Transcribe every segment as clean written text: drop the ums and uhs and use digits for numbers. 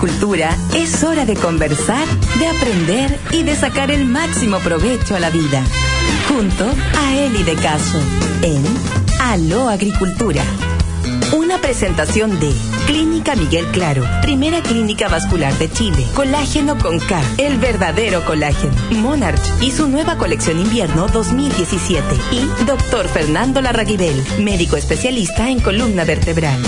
Agricultura es hora de conversar, de aprender y de sacar el máximo provecho a la vida. Junto a Eli de Caso, en Aló Agricultura. Una presentación de Clínica Miguel Claro, primera clínica vascular de Chile. Colágeno con K, el verdadero colágeno. Monarch y su nueva colección invierno 2017. Y Dr. Fernando Larraguibel, médico especialista en columna vertebral.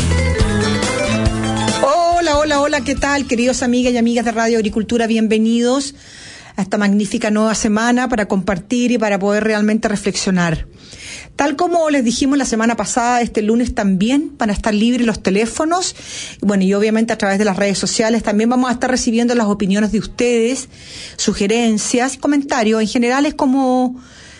Hola, ¿qué tal, queridos amigas y amigas de Radio Agricultura? Bienvenidos a esta magnífica nueva semana para compartir y para poder realmente reflexionar. Tal como les dijimos la semana pasada, este lunes también van a estar libres los teléfonos. Bueno, y obviamente a través de las redes sociales también vamos a estar recibiendo las opiniones de ustedes, sugerencias, comentarios. En general es como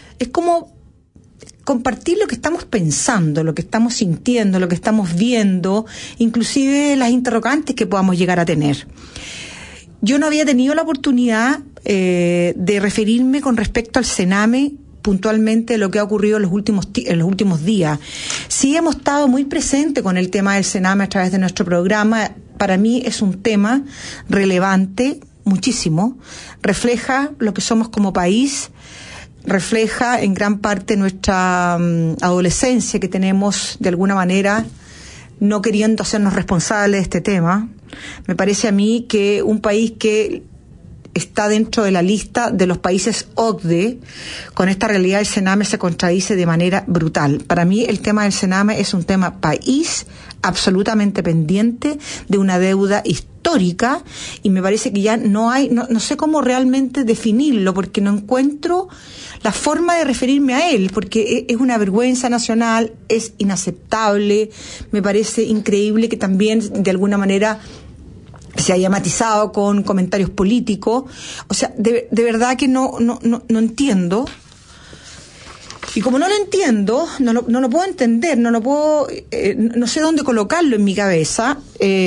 compartir lo que estamos pensando, lo que estamos sintiendo, lo que estamos viendo, inclusive las interrogantes que podamos llegar a tener. Yo no había tenido la oportunidad de referirme con respecto al Sename puntualmente lo que ha ocurrido en los últimos días. Sí hemos estado muy presentes con el tema del Sename a través de nuestro programa. Para mí es un tema relevante, muchísimo. Refleja lo que somos como país, refleja en gran parte nuestra adolescencia que tenemos de alguna manera no queriendo hacernos responsables de este tema. Me parece a mí que un país que está dentro de la lista de los países OCDE, con esta realidad el Sename se contradice de manera brutal. Para mí el tema del Sename es un tema país absolutamente pendiente de una deuda histórica y me parece que ya no sé cómo realmente definirlo porque no encuentro la forma de referirme a él, porque es una vergüenza nacional, es inaceptable, me parece increíble que también de alguna manera se haya matizado con comentarios políticos. O sea, de verdad que no entiendo. Y como no lo entiendo, no lo puedo entender, no sé dónde colocarlo en mi cabeza.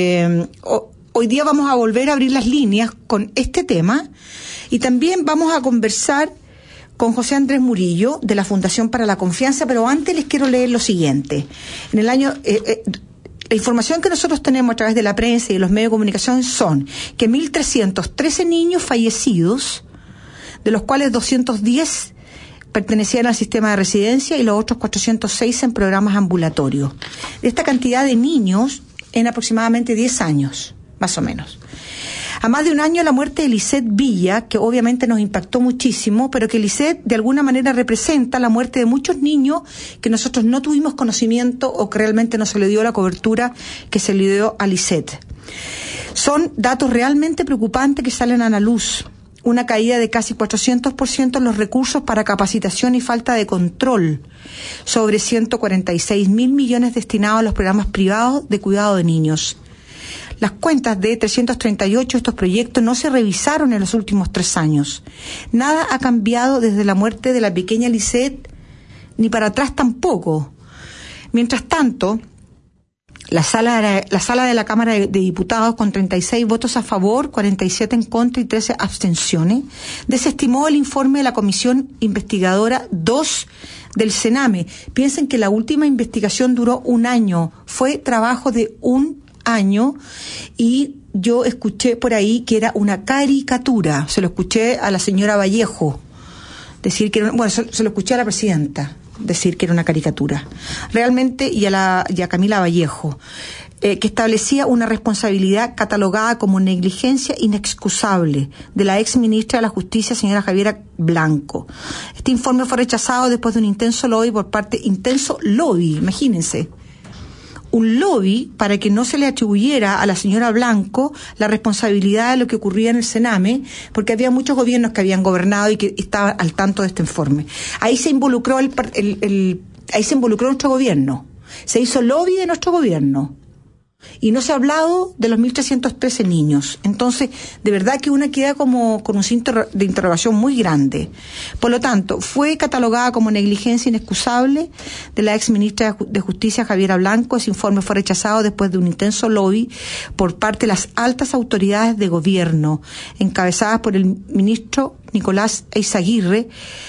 Hoy día vamos a volver a abrir las líneas con este tema y también vamos a conversar con José Andrés Murillo de la Fundación para la Confianza, pero antes les quiero leer lo siguiente. En el año la información que nosotros tenemos a través de la prensa y de los medios de comunicación son que 1.313 niños fallecidos, de los cuales 210 pertenecían al sistema de residencia y los otros 406 en programas ambulatorios. De esta cantidad de niños en aproximadamente 10 años, más o menos. A más de un año la muerte de Lisette Villa, que obviamente nos impactó muchísimo, pero que Lisette de alguna manera representa la muerte de muchos niños que nosotros no tuvimos conocimiento o que realmente no se le dio la cobertura que se le dio a Lisette. Son datos realmente preocupantes que salen a la luz. Una caída de casi 400% en los recursos para capacitación y falta de control sobre 146.000 millones destinados a los programas privados de cuidado de niños. Las cuentas de 338 de estos proyectos no se revisaron en los últimos 3 años. Nada ha cambiado desde la muerte de la pequeña Lisette, ni para atrás tampoco. Mientras tanto, la sala de la Cámara de Diputados, con 36 votos a favor, 47 en contra y 13 abstenciones, desestimó el informe de la Comisión Investigadora 2 del Sename. Piensen que la última investigación duró 1 año. Fue trabajo de 1 año y yo escuché por ahí que era una caricatura. Se lo escuché a la señora Vallejo decir que se lo escuché a la presidenta decir que era una caricatura realmente y a Camila Vallejo, que establecía una responsabilidad catalogada como negligencia inexcusable de la ex ministra de la Justicia, señora Javiera Blanco. Este informe fue rechazado después de un intenso lobby, imagínense, un lobby para que no se le atribuyera a la señora Blanco la responsabilidad de lo que ocurría en el Sename, porque había muchos gobiernos que habían gobernado y que estaban al tanto de este informe. Ahí se involucró ahí se involucró nuestro gobierno, se hizo lobby de nuestro gobierno. Y no se ha hablado de los 1.313 niños. Entonces, de verdad que una queda como con un signo de interrogación muy grande. Por lo tanto, fue catalogada como negligencia inexcusable de la ex ministra de Justicia, Javiera Blanco. Ese informe fue rechazado después de un intenso lobby por parte de las altas autoridades de gobierno, encabezadas por el ministro Nicolás Eizaguirre,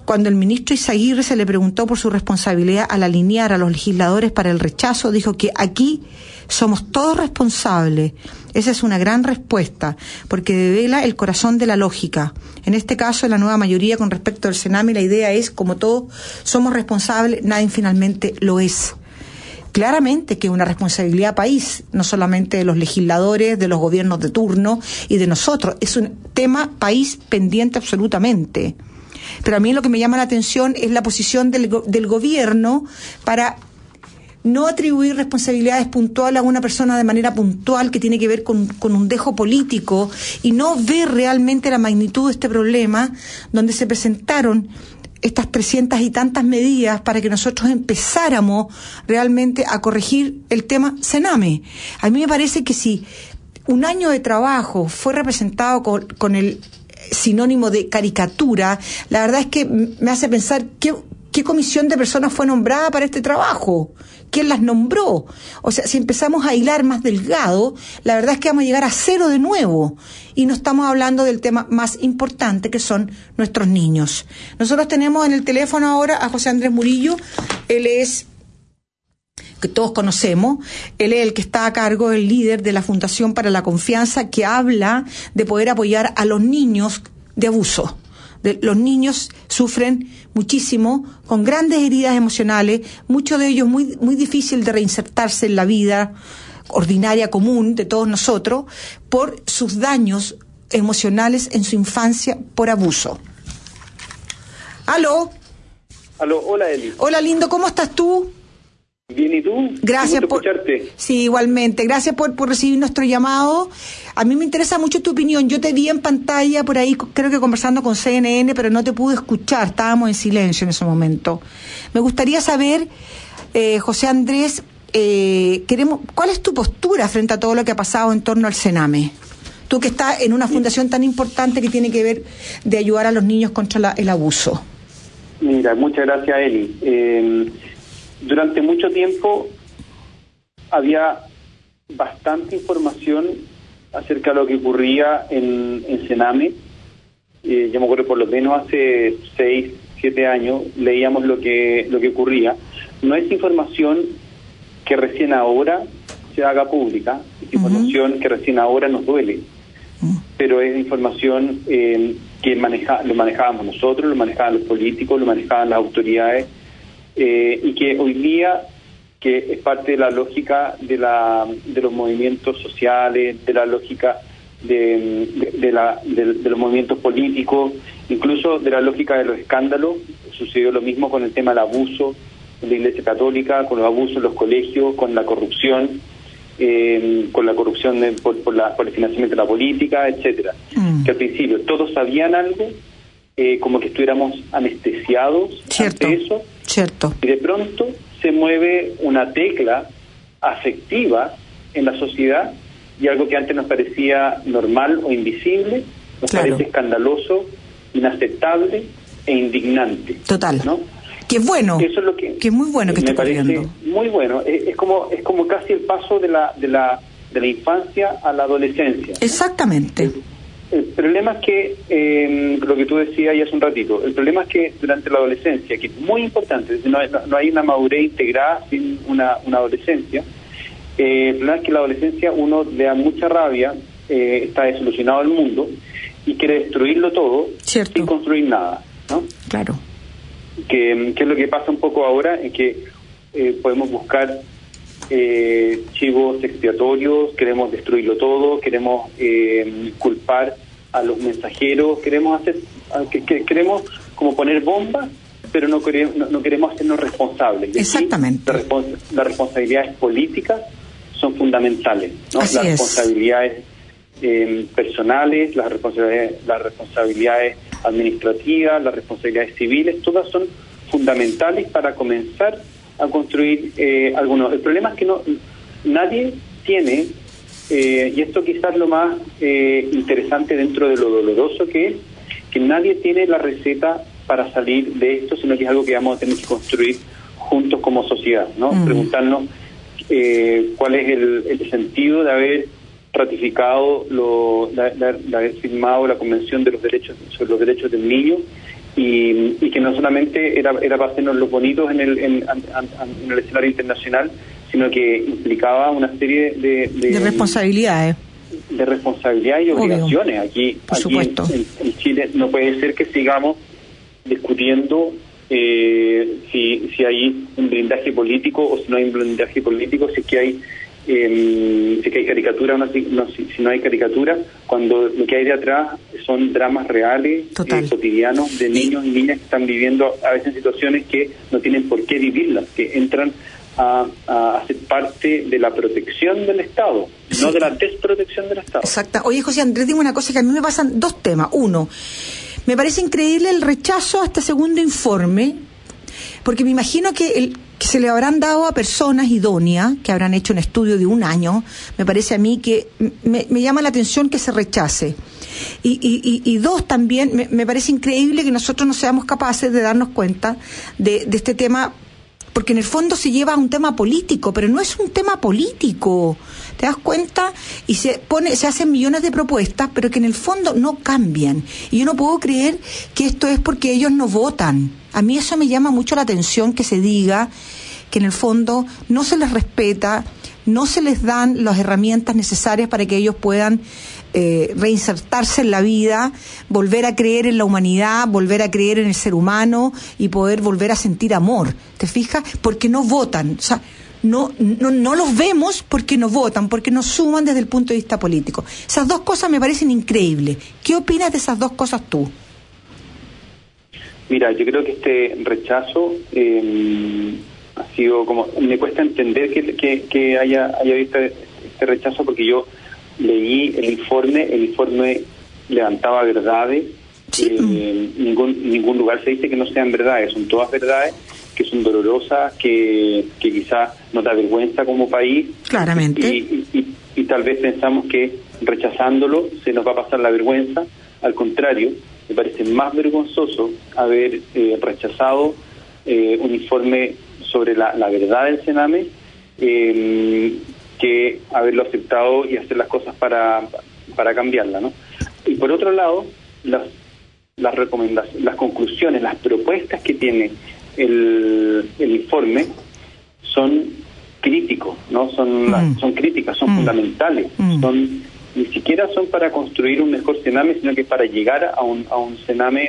cuando el ministro Izaguirre se le preguntó por su responsabilidad al alinear a los legisladores para el rechazo, dijo que aquí somos todos responsables. Esa es una gran respuesta, porque devela el corazón de la lógica. En este caso, la nueva mayoría con respecto al Sename, la idea es, como todos somos responsables, nadie finalmente lo es. Claramente que es una responsabilidad país, no solamente de los legisladores, de los gobiernos de turno y de nosotros. Es un tema país pendiente absolutamente. Pero a mí lo que me llama la atención es la posición del gobierno para no atribuir responsabilidades puntuales a una persona de manera puntual que tiene que ver con un dejo político y no ver realmente la magnitud de este problema, donde se presentaron estas 300 y tantas medidas para que nosotros empezáramos realmente a corregir el tema Sename. A mí me parece que si un año de trabajo fue representado con el sinónimo de caricatura, la verdad es que me hace pensar qué comisión de personas fue nombrada para este trabajo, quién las nombró. O sea, si empezamos a hilar más delgado, la verdad es que vamos a llegar a cero de nuevo y no estamos hablando del tema más importante, que son nuestros niños. Nosotros tenemos en el teléfono ahora a José Andrés Murillo. Él es, que todos conocemos, él es el que está a cargo, el líder de la Fundación para la Confianza, que habla de poder apoyar a los niños de abuso. Los niños sufren muchísimo, con grandes heridas emocionales, muchos de ellos muy, muy difícil de reinsertarse en la vida ordinaria común de todos nosotros, por sus daños emocionales en su infancia por abuso. ¿Aló? Hola, Eli. Hola, lindo, ¿cómo estás tú? Bien, ¿y tú? Gracias por escucharte. Sí, igualmente. Gracias por recibir nuestro llamado. A mí me interesa mucho tu opinión. Yo te vi en pantalla por ahí, creo que conversando con CNN, pero no te pude escuchar. Estábamos en silencio en ese momento. Me gustaría saber, José Andrés, ¿cuál es tu postura frente a todo lo que ha pasado en torno al Sename? Tú que estás en una fundación tan importante que tiene que ver de ayudar a los niños contra el abuso. Mira, muchas gracias, Eli. Durante mucho tiempo había bastante información acerca de lo que ocurría en Sename. Yo me acuerdo, por lo menos hace 6, 7 años leíamos lo que ocurría. No es información que recién ahora se haga pública, es información que recién ahora nos duele, pero es información que lo manejábamos nosotros, lo manejaban los políticos, lo manejaban las autoridades, y que hoy día, que es parte de la lógica de los movimientos sociales, de la lógica de los movimientos políticos, incluso de la lógica de los escándalos. Sucedió lo mismo con el tema del abuso en la Iglesia Católica, con los abusos en los colegios, con la corrupción, por el financiamiento de la política, etcétera. Que al principio todos sabían algo, como que estuviéramos anestesiados ante eso. Cierto. Y de pronto se mueve una tecla afectiva en la sociedad, y algo que antes nos parecía normal o invisible nos parece escandaloso, inaceptable e indignante. Total. ¿No? Que es bueno. Eso es lo que es muy bueno que esté ocurriendo. Muy bueno. Es como casi el paso de la infancia a la adolescencia. Exactamente. El problema es que, lo que tú decías ya hace un ratito, el problema es que durante la adolescencia, que es muy importante, no hay una madurez integrada sin una adolescencia, el problema es que en la adolescencia uno le da mucha rabia, está desilusionado del mundo y quiere destruirlo todo sin construir nada, ¿no? Claro. Que es lo que pasa un poco ahora, en que podemos buscar chivos expiatorios, queremos destruirlo todo, queremos culpar a los mensajeros, queremos como poner bombas, pero no queremos hacernos responsables. Exactamente. Las responsabilidades políticas son fundamentales, ¿no? Así las es. Responsabilidades personales, las responsabilidades administrativas, las responsabilidades civiles, todas son fundamentales para comenzar a construir algunos. El problema es que nadie tiene, y esto quizás lo más interesante dentro de lo doloroso que es, que nadie tiene la receta para salir de esto, sino que es algo que vamos a tener que construir juntos como sociedad, ¿no? Preguntarnos cuál es el sentido de haber ratificado, de haber firmado la Convención de los Derechos sobre los Derechos del Niño, y que no solamente era para hacernos los bonitos en el escenario internacional, sino que implicaba una serie de responsabilidades. De responsabilidades y obligaciones. Aquí en Chile no puede ser que sigamos discutiendo si hay un blindaje político o si no hay un blindaje político, si es que hay caricatura o si no hay caricatura, cuando lo que hay de atrás son dramas reales, cotidianos, de niños y niñas que están viviendo a veces situaciones que no tienen por qué vivirlas, que entran a ser parte de la protección del Estado, no de la desprotección del Estado. Exacto. Oye, José Andrés, dime una cosa, que a mí me pasan dos temas. Uno, me parece increíble el rechazo a este segundo informe, porque me imagino que se le habrán dado a personas idóneas que habrán hecho un estudio de 1 año. Me parece a mí que me llama la atención que se rechace. Y dos, también me parece increíble que nosotros no seamos capaces de darnos cuenta de este tema, porque en el fondo se lleva a un tema político, pero no es un tema político. ¿Te das cuenta? Y se hacen millones de propuestas, pero que en el fondo no cambian. Y yo no puedo creer que esto es porque ellos no votan. A mí eso me llama mucho la atención, que se diga que en el fondo no se les respeta, no se les dan las herramientas necesarias para que ellos puedan reinsertarse en la vida, volver a creer en la humanidad, volver a creer en el ser humano y poder volver a sentir amor. ¿Te fijas? Porque no votan. O sea, no los vemos porque no votan, porque no suman desde el punto de vista político. Esas dos cosas me parecen increíbles. ¿Qué opinas de esas dos cosas tú? Mira, yo creo que este rechazo ha sido como... Me cuesta entender que haya visto este rechazo, porque yo leí el informe levantaba verdades, sí. Ningún lugar se dice que no sean verdades, son todas verdades, que son dolorosas, que quizás nos da vergüenza como país. Claramente. Y tal vez pensamos que rechazándolo se nos va a pasar la vergüenza. Al contrario, me parece más vergonzoso haber rechazado un informe sobre la verdad del Sename, que haberlo aceptado y hacer las cosas para cambiarla, ¿no? Y por otro lado, las recomendaciones, las conclusiones, las propuestas que tiene el informe son críticos, ¿no? Son críticas, son fundamentales, ni siquiera son para construir un mejor Sename, sino que para llegar a un Sename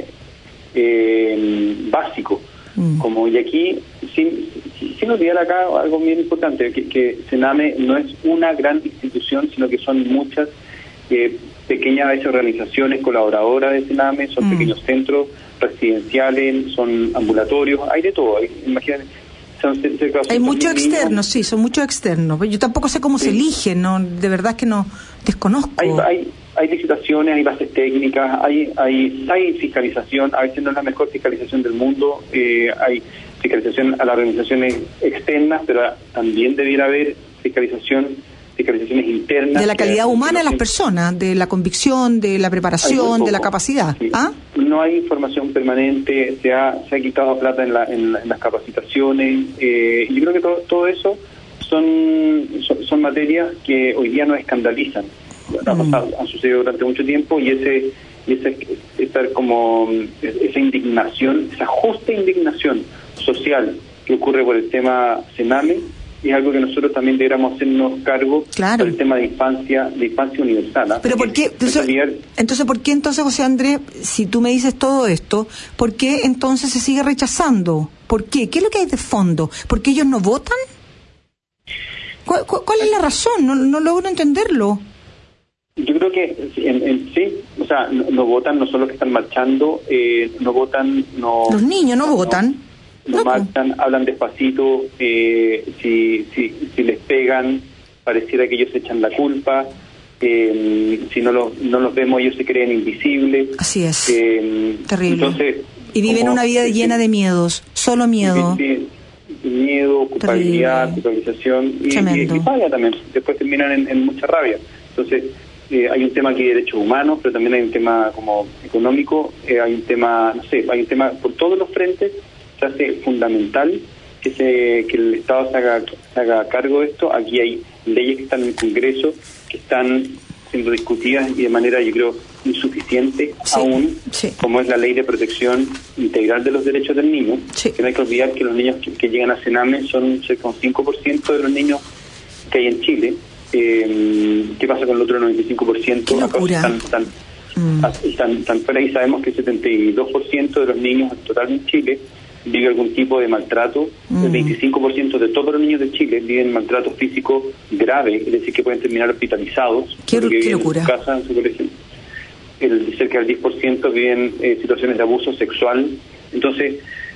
básico. Como, y aquí, sin olvidar acá algo bien importante, que Sename no es una gran institución, sino que son muchas pequeñas a veces organizaciones colaboradoras de Sename, son pequeños centros residenciales, son ambulatorios, hay de todo, imagínate. Hay muchos externos, sí, son muchos externos. Yo tampoco sé cómo se eligen, no, de verdad que no desconozco. Hay licitaciones, hay bases técnicas, hay fiscalización, a veces no es la mejor fiscalización del mundo, hay fiscalización a las organizaciones externas, pero también debiera haber fiscalizaciones internas. De la calidad humana de las personas, de la convicción, de la preparación, de la capacidad. Sí. ¿Ah? No hay información permanente, se ha quitado plata en las capacitaciones. Yo creo que todo eso son materias que hoy día nos escandalizan. Han sucedido durante mucho tiempo, y esa indignación, esa justa indignación social que ocurre por el tema Sename, es algo que nosotros también deberíamos hacernos cargo. Claro. Por el tema de infancia universal, ¿eh? Pero ¿por qué? Entonces, ¿por qué entonces, José Andrés, si tú me dices todo esto, por qué entonces se sigue rechazando? ¿Por qué? ¿Qué es lo que hay de fondo? ¿Por qué ellos no votan? ¿Cuál es la razón? No logro entenderlo. Yo creo que sí, o sea, no votan, no son los que están marchando, no votan, no... Los niños no votan. No marchan, hablan despacito, si les pegan, pareciera que ellos echan la culpa, si no los vemos, ellos se creen invisibles. Así es, terrible. Entonces, y viven una vida llena de miedos, solo miedo. Miedo, culpabilidad, culpabilización, y falla también, después terminan en mucha rabia. Entonces, hay un tema aquí de derechos humanos, pero también hay un tema como económico, hay un tema por todos los frentes. Se hace fundamental que el Estado se haga cargo de esto. Aquí hay leyes que están en el Congreso que están siendo discutidas y de manera, yo creo, insuficiente aún, como es la Ley de Protección Integral de los Derechos del Niño, que no hay que olvidar que los niños que llegan a Sename son cerca de un 5% de los niños que hay en Chile. ¿Qué pasa con el otro 95%? ¡Qué locura! Tan fuera, y sabemos que el 72% de los niños en total en Chile vive algún tipo de maltrato. El 25% de todos los niños de Chile viven maltrato físico grave, es decir, que pueden terminar hospitalizados. ¡Qué locura! En su casa, en su colegio. Cerca del 10% viven situaciones de abuso sexual. Entonces,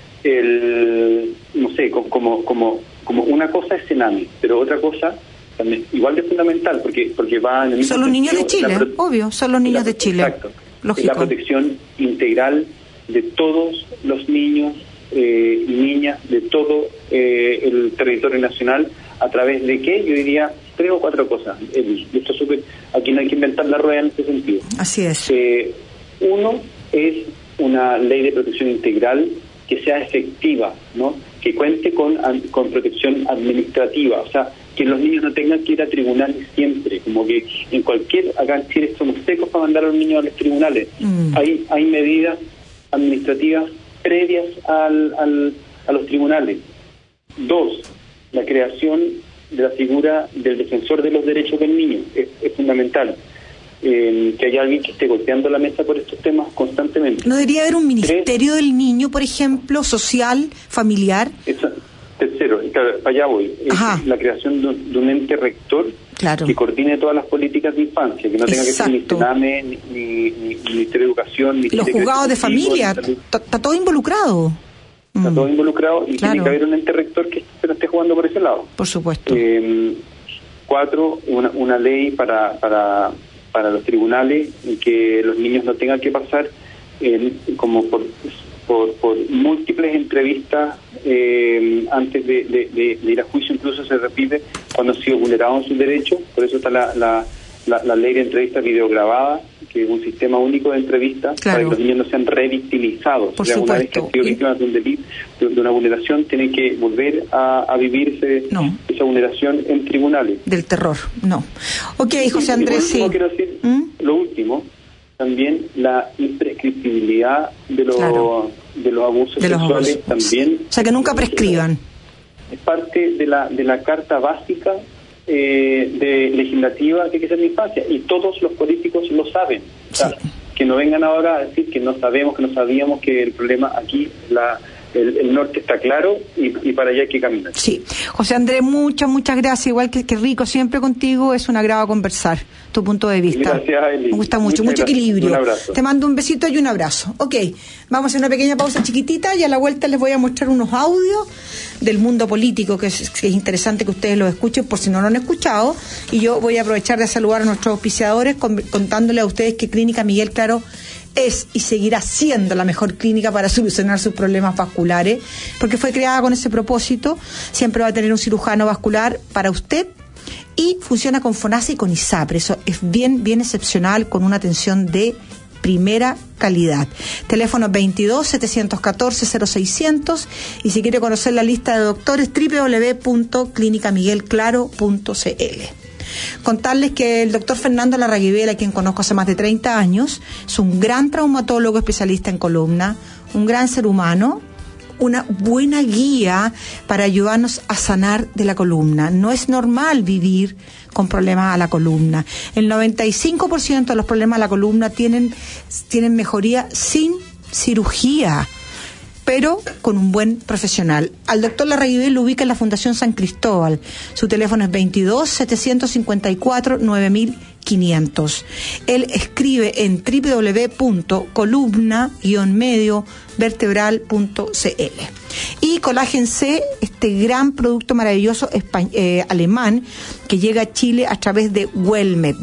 no sé, como una cosa es Sename, pero otra cosa también igual de fundamental, porque va en el mismo son los sentido, niños de Chile, obvio, son los niños de Chile. Exacto. Lógico. La protección integral de todos los niños y niñas de todo el territorio nacional, a través de ¿qué? Yo diría 3 o 4 cosas. Esto aquí no hay que inventar la rueda en este sentido. Así es. Uno es una ley de protección integral que sea efectiva, ¿no? Que cuente con protección administrativa, o sea, que los niños no tengan que ir a tribunales siempre, como que acá en Chile somos secos para mandar a los niños a los tribunales. Hay medidas administrativas previas a los tribunales. 2, la creación de la figura del defensor de los derechos del niño es fundamental. Que haya alguien que esté golpeando la mesa por estos temas constantemente. ¿No debería haber un ministerio del niño, por ejemplo, social, familiar? Tercero, para allá voy, la creación de un ente rector que coordine todas las políticas de infancia, que no tenga que ser ni Sename, ni Ministerio de Educación, ni los juzgados de familia, está todo involucrado. Está todo involucrado y tiene que haber un ente rector que se esté jugando por ese lado. Por supuesto. 4, una ley para los tribunales, y que los niños no tengan que pasar como por múltiples entrevistas antes de ir a juicio. Incluso se repite cuando han sido vulnerados sus derechos. Por eso está la ley de entrevistas videograbadas, que es un sistema único de entrevistas para que los niños no sean revictimizados. Por supuesto. Una vez que han sido víctimas de un delito, de una vulneración, tienen que volver a vivirse esa vulneración en tribunales. Del terror, no. Ok, José Andrés, sí. Quiero decir, lo último, también la imprescriptibilidad de los abusos sexuales también. O sea, que nunca prescriban. Es parte de la carta básica de legislativa que hay que hacer en la infancia, y todos los políticos lo saben. O sea, que no vengan ahora a decir que no sabemos, que no sabíamos, que el problema aquí, el norte está claro y para allá hay que caminar. Sí, José Andrés, muchas gracias. Igual que rico siempre contigo, es un agrado conversar tu punto de vista. Gracias, Eli. Me gusta mucho equilibrio. Un abrazo. Te mando un besito y un abrazo. Ok, vamos a hacer una pequeña pausa chiquitita y a la vuelta les voy a mostrar unos audios del mundo político que es interesante que ustedes lo escuchen por si no lo han escuchado, y yo voy a aprovechar de saludar a nuestros auspiciadores contándole a ustedes que Clínica Miguel Claro es y seguirá siendo la mejor clínica para solucionar sus problemas vasculares, porque fue creada con ese propósito. Siempre va a tener un cirujano vascular para usted, y funciona con FONASA y con ISAPRE. Eso es bien excepcional, con una atención de primera calidad. Teléfono 22-714-0600, y si quiere conocer la lista de doctores, www.clinicamiguelclaro.cl. Contarles que el doctor Fernando Larraguibel, a quien conozco hace más de 30 años, es un gran traumatólogo especialista en columna, un gran ser humano, una buena guía para ayudarnos a sanar de la columna. No es normal vivir con problemas a la columna. El 95% de los problemas a la columna tienen mejoría sin cirugía, pero con un buen profesional. Al doctor Larraguibel lo ubica en la Fundación San Cristóbal. Su teléfono es 22-754-9500. Él escribe en www.columna-mediovertebral.cl. Y Colágen C, este gran producto maravilloso alemán que llega a Chile a través de Wellmed,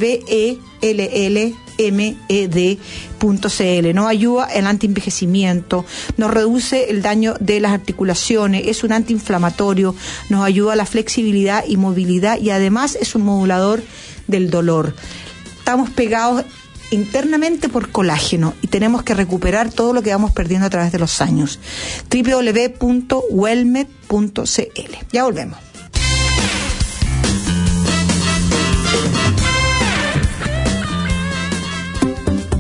WELLMED.cl. Nos ayuda el antienvejecimiento, nos reduce el daño de las articulaciones, es un antiinflamatorio, nos ayuda a la flexibilidad y movilidad, y además es un modulador del dolor. Estamos pegados internamente por colágeno y tenemos que recuperar todo lo que vamos perdiendo a través de los años. www.wellmed.cl. Ya volvemos.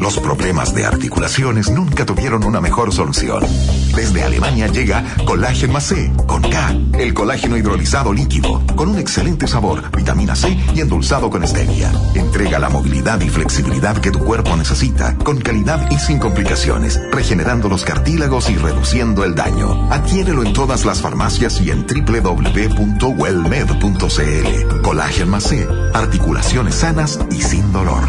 Los problemas de articulaciones nunca tuvieron una mejor solución. Desde Alemania llega Collagen más C, con K, el colágeno hidrolizado líquido, con un excelente sabor, vitamina C y endulzado con stevia. Entrega la movilidad y flexibilidad que tu cuerpo necesita, con calidad y sin complicaciones, regenerando los cartílagos y reduciendo el daño. Adquiérelo en todas las farmacias y en www.wellmed.cl. Collagen más C, articulaciones sanas y sin dolor.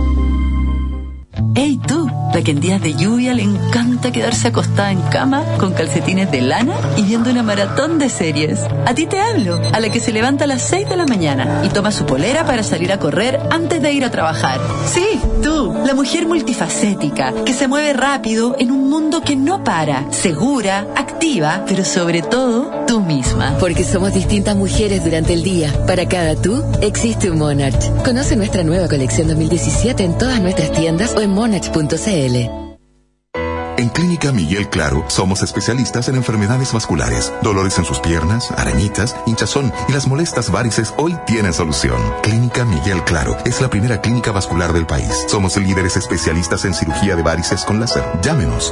Hey tú, la que en días de lluvia le encanta quedarse acostada en cama con calcetines de lana y viendo una maratón de series. A ti te hablo, a la que se levanta a las 6 de la mañana y toma su polera para salir a correr antes de ir a trabajar. Sí, tú, la mujer multifacética, que se mueve rápido en un mundo que no para, segura, activa, pero sobre todo tú misma. Porque somos distintas mujeres durante el día. Para cada tú, existe un Monarch. Conoce nuestra nueva colección 2017 en todas nuestras tiendas o en monarch.cl. En Clínica Miguel Claro somos especialistas en enfermedades vasculares, dolores en sus piernas, arañitas, hinchazón y las molestas varices hoy tienen solución. Clínica Miguel Claro es la primera clínica vascular del país. Somos líderes especialistas en cirugía de varices con láser. Llámenos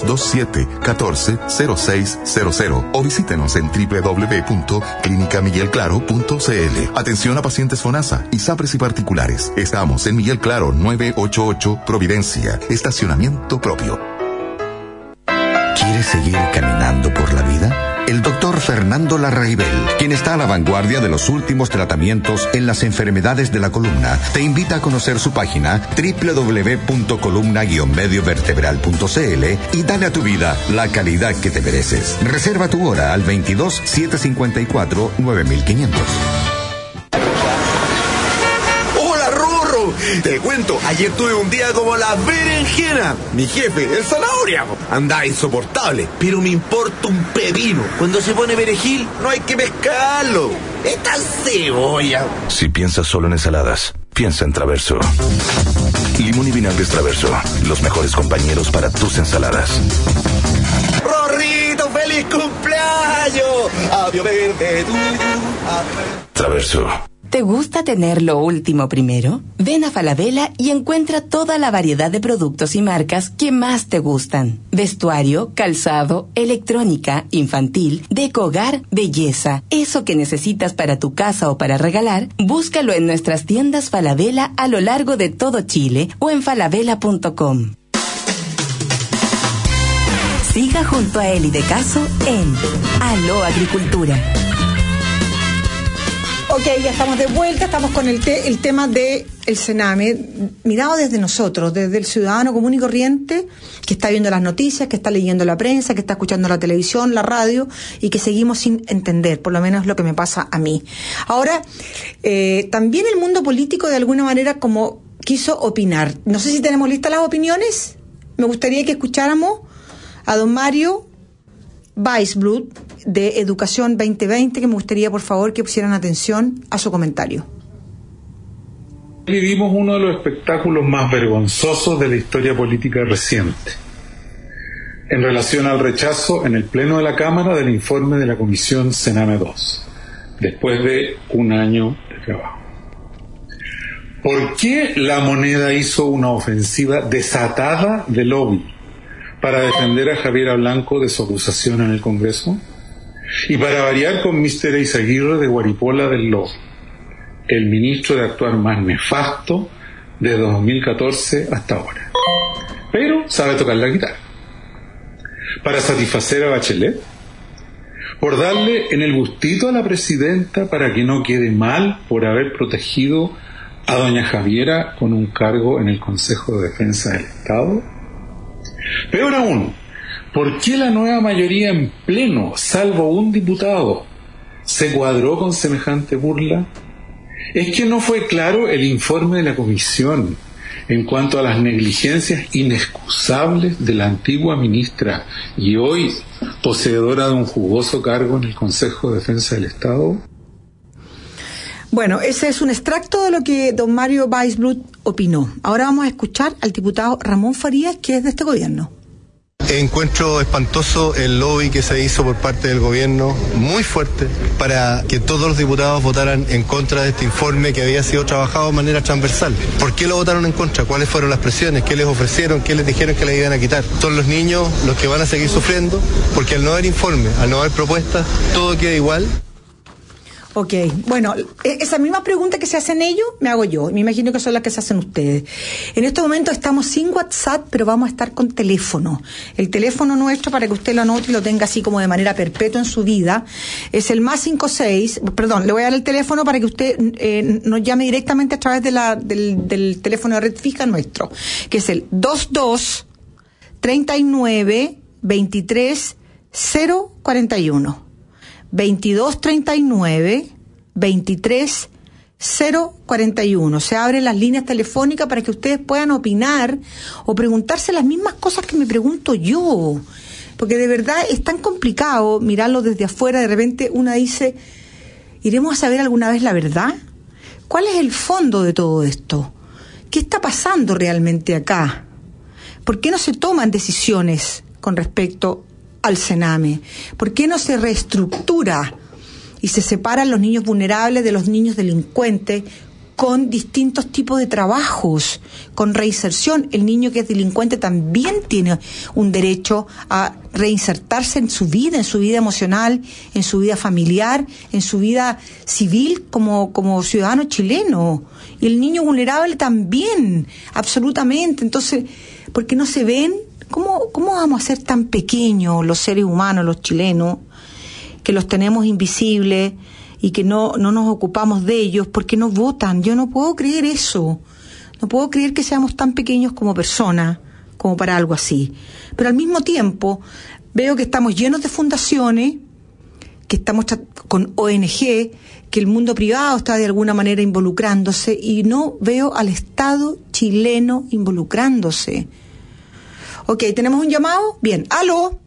227-140600 o visítenos en www.clinicamiguelclaro.cl. Atención a pacientes FONASA, ISAPRES y particulares. Estamos en Miguel Claro 988 Providencia, estacionamiento propio. ¿Quieres seguir caminando por la vida? El doctor Fernando Larraibel, quien está a la vanguardia de los últimos tratamientos en las enfermedades de la columna, te invita a conocer su página www.columna-mediovertebral.cl y dale a tu vida la calidad que te mereces. Reserva tu hora al 22 754 9500. Te cuento, ayer tuve un día como la berenjena. Mi jefe, el zanahoria, andaba insoportable, pero me importa un pepino. Cuando se pone perejil, no hay que pescarlo. Esta cebolla. Si piensas solo en ensaladas, piensa en Traverso. Limón y vinagre Traverso, los mejores compañeros para tus ensaladas. ¡Rorrito, feliz cumpleaños! ¡Adiós, verde, Traverso. ¿Te gusta tener lo último primero? Ven a Falabella y encuentra toda la variedad de productos y marcas que más te gustan. Vestuario, calzado, electrónica, infantil, decohogar, belleza. Eso que necesitas para tu casa o para regalar, búscalo en nuestras tiendas Falabella a lo largo de todo Chile o en falabella.com. Siga junto a Eli de Caso en Aló Agricultura. Ok, ya estamos de vuelta, estamos con el tema del Sename, mirado desde nosotros, desde el ciudadano común y corriente, que está viendo las noticias, que está leyendo la prensa, que está escuchando la televisión, la radio, y que seguimos sin entender, por lo menos lo que me pasa a mí. Ahora, también el mundo político de alguna manera como quiso opinar. No sé si tenemos listas las opiniones. Me gustaría que escucháramos a don Mario Weisblut, de Educación 2020, que me gustaría, por favor, que pusieran atención a su comentario. Vivimos uno de los espectáculos más vergonzosos de la historia política reciente, en relación al rechazo en el Pleno de la Cámara del informe de la Comisión Sename 2, después de un año de trabajo. ¿Por qué La Moneda hizo una ofensiva desatada de lobby para defender a Javiera Blanco de su acusación en el Congreso? Y para variar con Mr. Eizaguirre de Guaripola del Lobby, el ministro de actuar más nefasto de 2014 hasta ahora. Pero sabe tocar la guitarra. Para satisfacer a Bachelet, por darle en el gustito a la presidenta para que no quede mal por haber protegido a doña Javiera con un cargo en el Consejo de Defensa del Estado. Peor aún, ¿por qué la nueva mayoría en pleno, salvo un diputado, se cuadró con semejante burla? ¿Es que no fue claro el informe de la comisión en cuanto a las negligencias inexcusables de la antigua ministra y hoy poseedora de un jugoso cargo en el Consejo de Defensa del Estado? Bueno, ese es un extracto de lo que don Mario Weisblut opinó. Ahora vamos a escuchar al diputado Ramón Farías, que es de este gobierno. Encuentro espantoso el lobby que se hizo por parte del gobierno, muy fuerte, para que todos los diputados votaran en contra de este informe que había sido trabajado de manera transversal. ¿Por qué lo votaron en contra? ¿Cuáles fueron las presiones? ¿Qué les ofrecieron? ¿Qué les dijeron que les iban a quitar? Son los niños los que van a seguir sufriendo, porque al no haber informe, al no haber propuestas, todo queda igual. Ok, bueno, esa misma pregunta que se hacen ellos, me hago yo. Me imagino que son las que se hacen ustedes. En estos momentos estamos sin WhatsApp, pero vamos a estar con teléfono. El teléfono nuestro, para que usted lo anote y lo tenga así como de manera perpetua en su vida, es el le voy a dar el teléfono para que usted nos llame directamente a través de del teléfono de red fija nuestro, que es el 22 39 23 041. 2239 23 041. Se abren las líneas telefónicas para que ustedes puedan opinar o preguntarse las mismas cosas que me pregunto yo, porque de verdad es tan complicado mirarlo desde afuera. De repente una dice, ¿iremos a saber alguna vez la verdad? ¿Cuál es el fondo de todo esto? ¿Qué está pasando realmente acá? ¿Por qué no se toman decisiones con respecto al Sename? ¿Por qué no se reestructura y se separan los niños vulnerables de los niños delincuentes con distintos tipos de trabajos, con reinserción? El niño que es delincuente también tiene un derecho a reinsertarse en su vida emocional, en su vida familiar, en su vida civil como ciudadano chileno. Y el niño vulnerable también, absolutamente. Entonces, ¿por qué no se ven? ¿Cómo vamos a ser tan pequeños los seres humanos, los chilenos, que los tenemos invisibles y que no nos ocupamos de ellos porque no votan? Yo no puedo creer eso. No puedo creer que seamos tan pequeños como personas, como para algo así. Pero al mismo tiempo veo que estamos llenos de fundaciones, que estamos con ONG, que el mundo privado está de alguna manera involucrándose, y no veo al Estado chileno involucrándose. Ok, ¿tenemos un llamado? Bien. ¿Aló?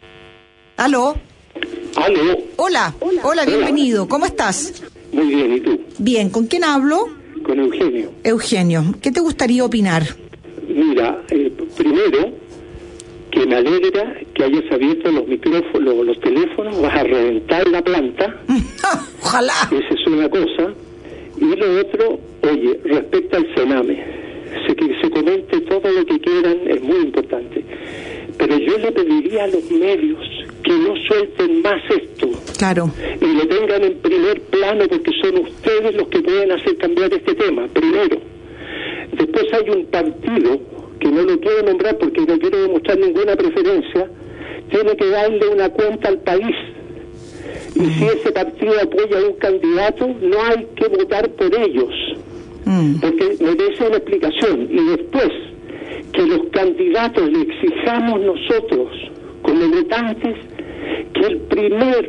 Hola, bienvenido. ¿Cómo estás? Muy bien, ¿y tú? Bien, ¿con quién hablo? Con Eugenio. Eugenio, ¿qué te gustaría opinar? Mira, primero, que me alegra que hayas abierto los micrófonos, los teléfonos, vas a reventar la planta. Ojalá. Esa es una cosa. Y lo otro, oye, respecto al Sename, que se comente todo lo que quieran, es muy importante, pero yo le pediría a los medios que no suelten más esto. Claro. Y lo tengan en primer plano, porque son ustedes los que pueden hacer cambiar este tema, primero. Después hay un partido, que no lo quiero nombrar porque no quiero demostrar ninguna preferencia, tiene que darle una cuenta al país. Y si ese partido apoya a un candidato, no hay que votar por ellos. Porque merece una explicación. Y después, que los candidatos le exijamos nosotros, como votantes, que el primer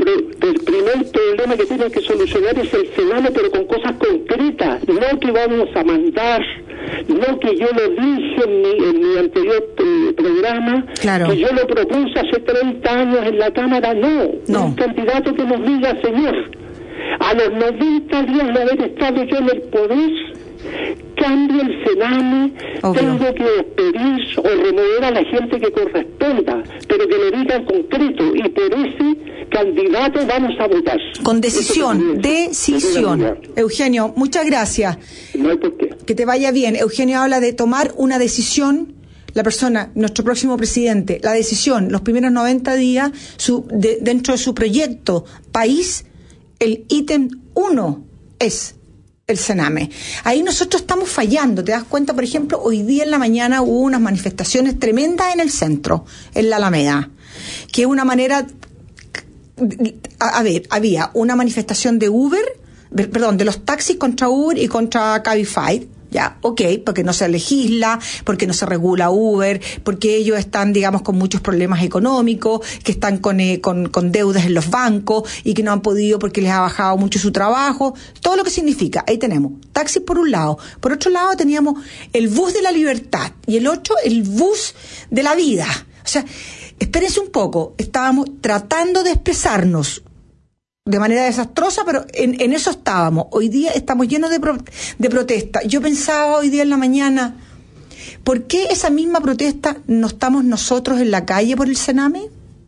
problema que tienen que solucionar es el Sename, pero con cosas concretas, no que vamos a mandar, no que yo lo dije en mi anterior programa, claro, que yo lo propuse hace 30 años en la Cámara, no. Un candidato que nos diga, señor, a los 90 días de haber estado yo en el poder, cambio el Sename, tengo que despedir o remover a la gente que corresponda, pero que lo digan concreto, y por ese candidato vamos a votar. Con decisión. Eugenio, muchas gracias. No hay por qué. Que te vaya bien. Eugenio habla de tomar una decisión, la persona, nuestro próximo presidente, la decisión, los primeros 90 días, dentro de su proyecto país, el ítem 1 es el Sename. Ahí nosotros estamos fallando. ¿Te das cuenta? Por ejemplo, hoy día en la mañana hubo unas manifestaciones tremendas en el centro, en la Alameda, que es una manera... había una manifestación de de los taxis contra Uber y contra Cabify. Ya, porque no se legisla, porque no se regula Uber, porque ellos están, digamos, con muchos problemas económicos, que están con deudas en los bancos y que no han podido porque les ha bajado mucho su trabajo, todo lo que significa. Ahí tenemos taxis por un lado, por otro lado teníamos el bus de la libertad y el otro el bus de la vida. O sea, espérense un poco, estábamos tratando de expresarnos de manera desastrosa, pero en eso estábamos. Hoy día estamos llenos de protesta. Yo pensaba hoy día en la mañana, ¿Por qué esa misma protesta no estamos nosotros en la calle por el Sename?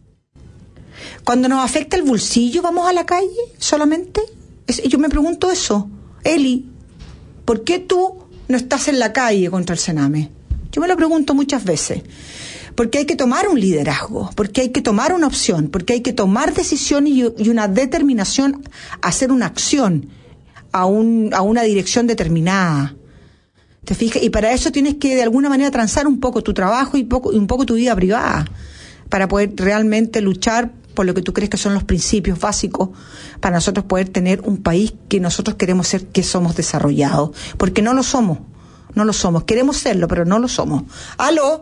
Cuando nos afecta el bolsillo, ¿vamos a la calle solamente? Yo me pregunto eso. Eli, ¿por qué tú no estás en la calle contra el Sename? Yo me lo pregunto muchas veces. Porque hay que tomar un liderazgo, porque hay que tomar una opción, porque hay que tomar decisiones y una determinación a hacer una acción a una dirección determinada. ¿Te fijas? Y para eso tienes que de alguna manera transar un poco tu trabajo y un poco tu vida privada para poder realmente luchar por lo que tú crees que son los principios básicos para nosotros poder tener un país que nosotros queremos ser, que somos desarrollados. Porque no lo somos. Queremos serlo, pero no lo somos. ¿Aló?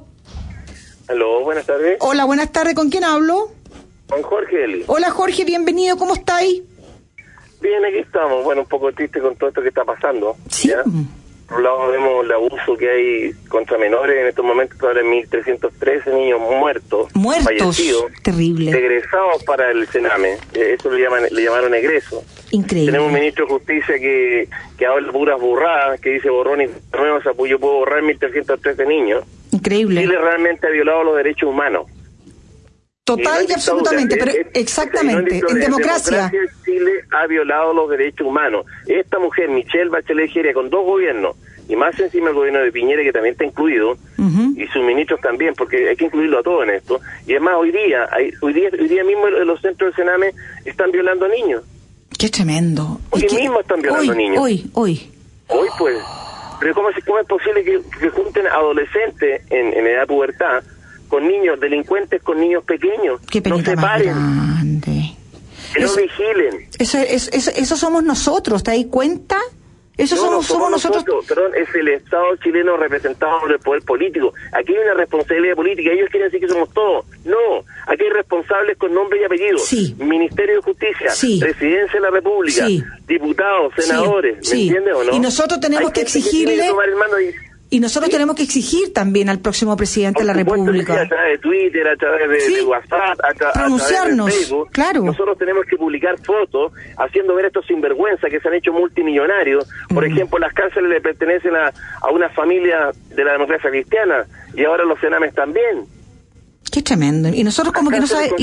Aló, buenas tardes. Hola, buenas tardes. ¿Con quién hablo? Con Jorge Eli. Hola, Jorge, bienvenido. ¿Cómo estáis? Bien, aquí estamos. Bueno, un poco triste con todo esto que está pasando. Sí. ¿Ya? Por un lado vemos el abuso que hay contra menores. En estos momentos ahora hay 1.313 niños muertos, fallecidos, terrible, egresados para el Sename. Eso le llamaron egreso. Increíble. Tenemos un ministro de Justicia que habla puras burradas, que dice borrón y nuevo. O sea, pues yo puedo borrar 1.313 niños. Increíble. Chile realmente ha violado los derechos humanos. Total y absolutamente, pero exactamente, en democracia. Chile ha violado los derechos humanos. Esta mujer, Michelle Bachelet Jeria, con 2 gobiernos, y más encima el gobierno de Piñera, que también está incluido, y sus ministros también, porque hay que incluirlo a todo en esto. Y además hoy día mismo los centros de Sename están violando niños. Qué tremendo. Hoy mismo están violando niños. Hoy pues. Pero ¿cómo es posible que junten adolescentes en edad de pubertad con niños, delincuentes con niños pequeños? Qué penita no más separen. Grande. Que no vigilen. Eso somos nosotros, ¿te das cuenta? Eso somos nosotros. Perdón, es el Estado chileno representado por el poder político. Aquí hay una responsabilidad política. Ellos quieren decir que somos todos. No, aquí hay responsables con nombre y apellido. Sí. Ministerio de Justicia, sí. Presidencia de la República, sí. Diputados, senadores, ¿me entiendes o no? Y nosotros tenemos que exigirle... Y nosotros tenemos que exigir también al próximo presidente de la República. Sí, a través de Twitter, a través de WhatsApp, pronunciarnos, a través de Facebook. Claro. Nosotros tenemos que publicar fotos haciendo ver a estos sinvergüenzas que se han hecho multimillonarios. Por ejemplo, las cárceles le pertenecen a una familia de la democracia cristiana y ahora los Senames también. Qué tremendo. Y nosotros como que no sabemos...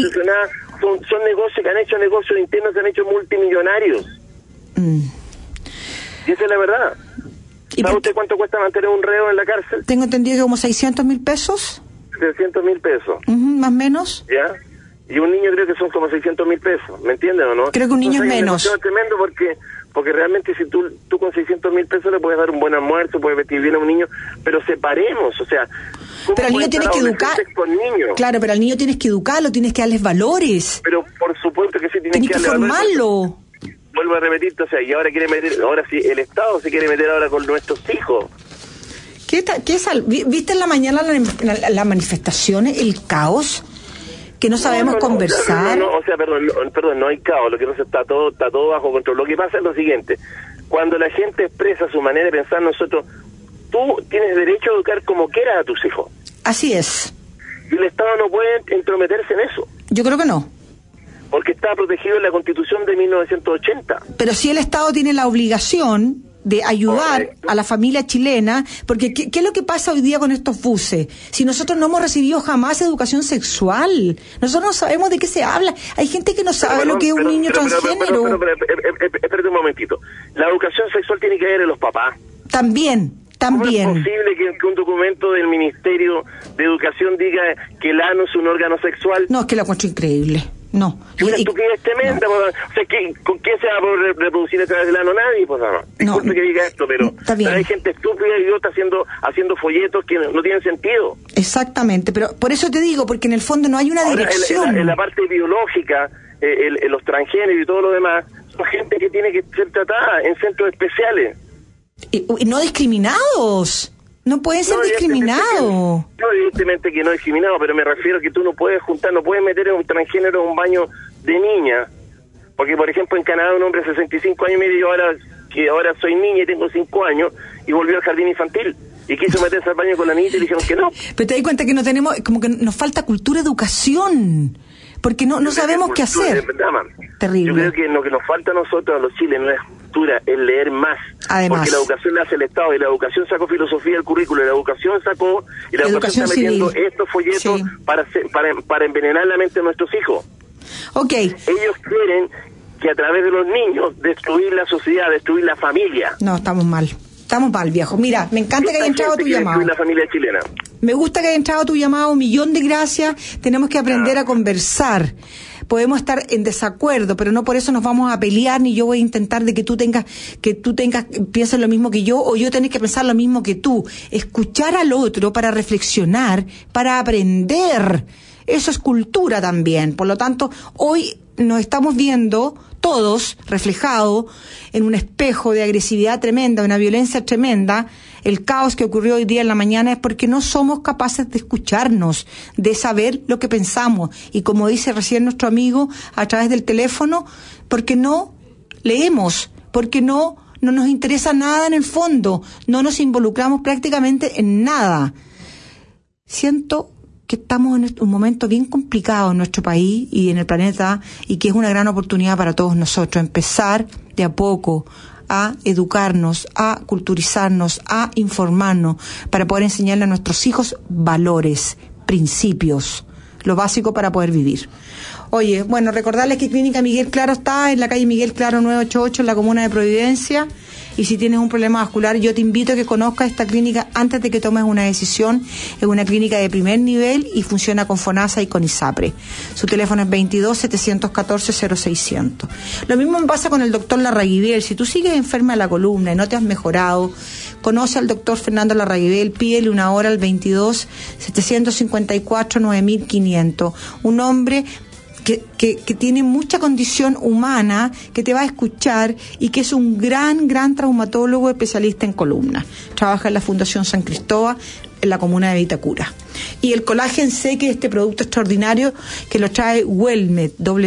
Son negocios que han hecho negocios internos, se han hecho multimillonarios. Y esa es la verdad. ¿Sabe usted cuánto cuesta mantener un reo en la cárcel? Tengo entendido que como 600.000 pesos. 600.000 pesos. Más o menos. ¿Ya? Y un niño creo que son como 600.000 pesos. ¿Me entienden o no? Creo que un niño es menos. Es tremendo porque realmente si tú con 600.000 pesos le puedes dar un buen almuerzo, puedes vestir bien a un niño, pero separemos, o sea... Pero al niño tienes que educar. Claro, pero al niño tienes que educarlo, tienes que darles valores. Pero por supuesto que sí tienes que formarlo. Vuelvo a repetirte, o sea, y ahora sí, el Estado se quiere meter ahora con nuestros hijos. ¿Viste en la mañana las manifestaciones, el caos? Que no sabemos conversar. O sea, perdón, no hay caos, lo que no se está todo bajo control. Lo que pasa es lo siguiente, cuando la gente expresa su manera de pensar, nosotros, tú tienes derecho a educar como quieras a tus hijos. Así es. Y el Estado no puede entrometerse en eso. Yo creo que no. Porque está protegido en la Constitución de 1980. Pero sí el Estado tiene la obligación de ayudar a la familia chilena, porque ¿qué es lo que pasa hoy día con estos buses? Si nosotros no hemos recibido jamás educación sexual, nosotros no sabemos de qué se habla. Hay gente que no sabe lo que es un niño transgénero. Espérate un momentito. La educación sexual tiene que ver en los papás. También. ¿Cómo es posible que un documento del Ministerio de Educación diga que el ano es un órgano sexual? No, es que lo encuentro increíble. No. Una estupidez tremenda. No. O sea, ¿con qué se va a poder reproducir a través del ano? Nadie, pues no. Disculpe que diga esto, pero hay gente estúpida y idiota haciendo folletos que no tienen sentido. Exactamente, pero por eso te digo, porque en el fondo no hay una dirección. En la parte biológica, los transgéneros y todo lo demás, son gente que tiene que ser tratada en centros especiales. Y no discriminados. No pueden ser discriminados. No, evidentemente que no discriminado, pero me refiero a que tú no puedes meter a un transgénero en un baño de niña. Porque, por ejemplo, en Canadá un hombre de 65 años me dijo ahora soy niña y tengo 5 años, y volvió al jardín infantil. Y quiso meterse al baño con la niña y le dijeron que no. Pero te das cuenta que no tenemos, como que nos falta cultura, educación. Porque no sabemos qué hacer. Dama, terrible. Yo creo que lo que nos falta a nosotros, a los chilenos, no es cultura, es leer más. Además. Porque la educación la hace el Estado, y la educación sacó filosofía del currículo, y la educación educación está metiendo civil. estos folletos para envenenar la mente de nuestros hijos. Ok. Ellos quieren que a través de los niños destruir la sociedad, destruir la familia. No, estamos mal, viejo. Mira, me encanta que haya entrado tu llamado. La familia chilena. Me gusta que haya entrado tu llamado, 1.000.000 de gracias. Tenemos que aprender a conversar. Podemos estar en desacuerdo, pero no por eso nos vamos a pelear, ni yo voy a intentar de que tú pienses lo mismo que yo, o yo tenés que pensar lo mismo que tú. Escuchar al otro para reflexionar, para aprender. Eso es cultura también. Por lo tanto, hoy nos estamos viendo todos reflejados en un espejo de agresividad tremenda, una violencia tremenda. El caos que ocurrió hoy día en la mañana es porque no somos capaces de escucharnos, de saber lo que pensamos. Y como dice recién nuestro amigo a través del teléfono, porque no leemos, porque no nos interesa nada en el fondo, no nos involucramos prácticamente en nada. Siento que estamos en un momento bien complicado en nuestro país y en el planeta, y que es una gran oportunidad para todos nosotros empezar de a poco a educarnos, a culturizarnos, a informarnos, para poder enseñarle a nuestros hijos valores, principios, lo básico para poder vivir. Oye, bueno, recordarles que Clínica Miguel Claro está en la calle Miguel Claro 988 en la comuna de Providencia. Y si tienes un problema vascular, yo te invito a que conozcas esta clínica antes de que tomes una decisión. Es una clínica de primer nivel y funciona con FONASA y con ISAPRE. Su teléfono es 22-714-0600. Lo mismo me pasa con el doctor Larraguibel. Si tú sigues enferma de la columna y no te has mejorado, conoce al doctor Fernando Larraguibel, pídele una hora al 22-754-9500. Un hombre que tiene mucha condición humana, que te va a escuchar y que es un gran traumatólogo especialista en columna. Trabaja en la Fundación San Cristóbal, en la comuna de Vitacura. Y el Colágeno C, que es este producto extraordinario que lo trae Wellmed,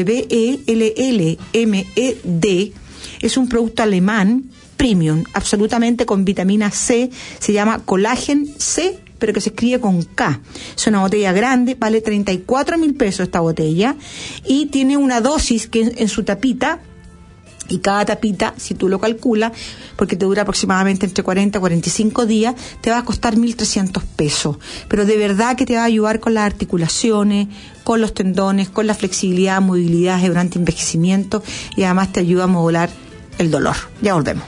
WELLMED, es un producto alemán, premium, absolutamente con vitamina C, se llama Colágeno C, pero que se escribe con K. Es una botella grande, vale 34.000 pesos esta botella, y tiene una dosis que en su tapita, y cada tapita, si tú lo calculas, porque te dura aproximadamente entre 40 y 45 días, te va a costar 1.300 pesos. Pero de verdad que te va a ayudar con las articulaciones, con los tendones, con la flexibilidad, movilidad durante envejecimiento, y además te ayuda a modular el dolor. Ya volvemos.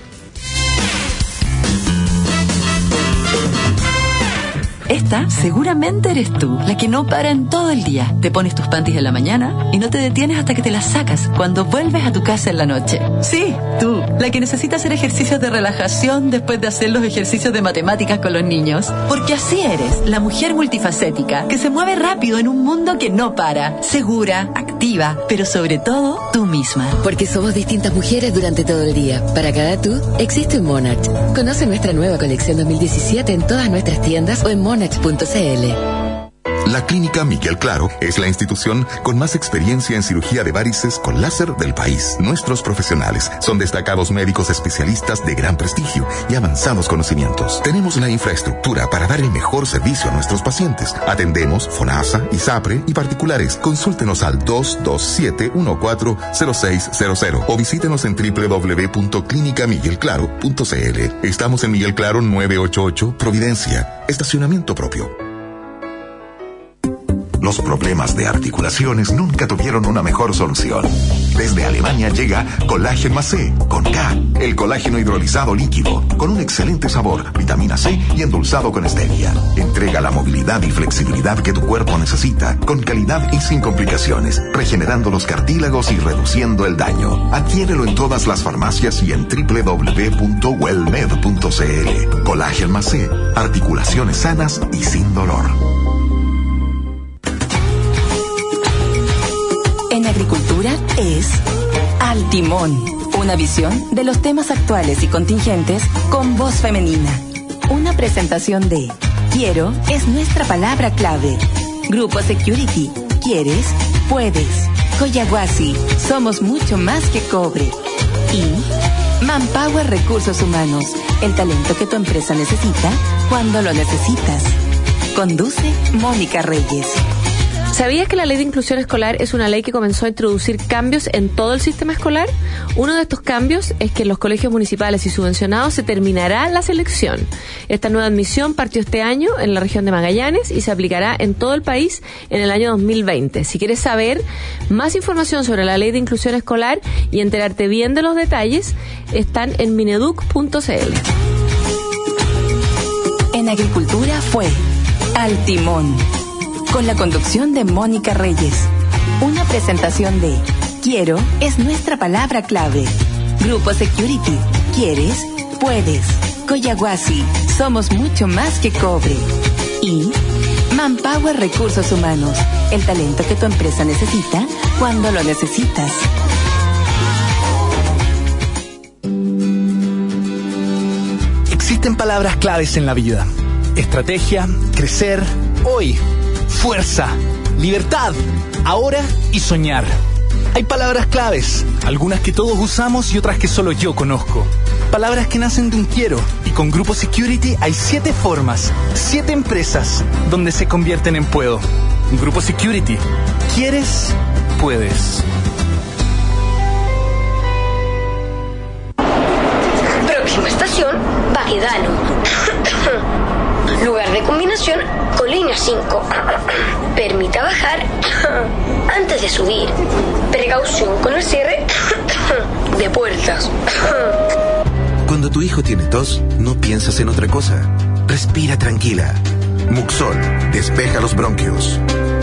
Esta seguramente eres tú, la que no para en todo el día. Te pones tus panties en la mañana y no te detienes hasta que te las sacas cuando vuelves a tu casa en la noche. Sí, tú, la que necesita hacer ejercicios de relajación después de hacer los ejercicios de matemáticas con los niños. Porque así eres, la mujer multifacética, que se mueve rápido en un mundo que no para. Segura, activa, pero sobre todo, tú misma. Porque somos distintas mujeres durante todo el día. Para cada tú, existe un Monarch. Conoce nuestra nueva colección 2017 en todas nuestras tiendas o en monarch.cl. La Clínica Miguel Claro es la institución con más experiencia en cirugía de varices con láser del país. Nuestros profesionales son destacados médicos especialistas de gran prestigio y avanzados conocimientos. Tenemos la infraestructura para dar el mejor servicio a nuestros pacientes. Atendemos FONASA, ISAPRE y particulares. Consúltenos al 227-140600 o visítenos en www.clinicamiguelclaro.cl. Estamos en Miguel Claro 988, Providencia. Estacionamiento propio. Los problemas de articulaciones nunca tuvieron una mejor solución. Desde Alemania llega Colágeno C, con K, el colágeno hidrolizado líquido, con un excelente sabor, vitamina C y endulzado con stevia. Entrega la movilidad y flexibilidad que tu cuerpo necesita, con calidad y sin complicaciones, regenerando los cartílagos y reduciendo el daño. Adquiérelo en todas las farmacias y en www.wellmed.cl. Colágeno C, articulaciones sanas y sin dolor. En agricultura es Al Timón, una visión de los temas actuales y contingentes con voz femenina. Una presentación de Quiero es nuestra palabra clave. Grupo Security, quieres, puedes. Coyahuasi, somos mucho más que cobre. Y Manpower Recursos Humanos, el talento que tu empresa necesita cuando lo necesitas. Conduce Mónica Reyes. ¿Sabías que la Ley de Inclusión Escolar es una ley que comenzó a introducir cambios en todo el sistema escolar? Uno de estos cambios es que en los colegios municipales y subvencionados se terminará la selección. Esta nueva admisión partió este año en la región de Magallanes y se aplicará en todo el país en el año 2020. Si quieres saber más información sobre la Ley de Inclusión Escolar y enterarte bien de los detalles, están en mineduc.cl. En Agricultura fue Al Timón, con la conducción de Mónica Reyes. Una presentación de Quiero es nuestra palabra clave. Grupo Security. ¿Quieres? Puedes. Coyahuasi. Somos mucho más que cobre. Y Manpower Recursos Humanos. El talento que tu empresa necesita cuando lo necesitas. Existen palabras claves en la vida. Estrategia, crecer, hoy, fuerza, libertad, ahora y soñar. Hay palabras claves, algunas que todos usamos y otras que solo yo conozco. Palabras que nacen de un quiero, y con Grupo Security hay 7 formas, 7 empresas donde se convierten en puedo. Grupo Security. ¿Quieres? Puedes. Próxima estación, Baquedano. Lugar de combinación, Colina 5. Permita bajar antes de subir. Precaución con el cierre de puertas. Cuando tu hijo tiene tos, no piensas en otra cosa. Respira tranquila. Muxol, despeja los bronquios.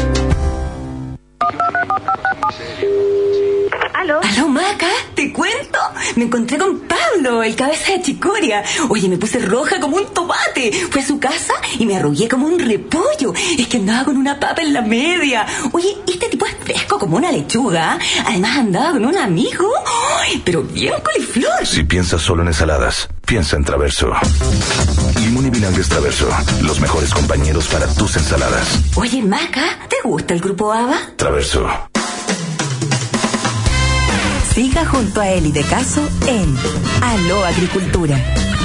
¿Aló, Maca? ¿Te cuento? Me encontré con Pablo, el cabeza de chicoria. Oye, me puse roja como un tomate. Fui a su casa y me arrugué como un repollo. Es que andaba con una papa en la media. Oye, este tipo es fresco como una lechuga. Además andaba con un amigo. ¡Ay, pero bien coliflor! Si piensas solo en ensaladas, piensa en Traverso. Limón y vinagres Traverso. Los mejores compañeros para tus ensaladas. Oye, Maca, ¿te gusta el grupo ABBA? Traverso. Siga junto a Eli de Caso en Aló Agricultura.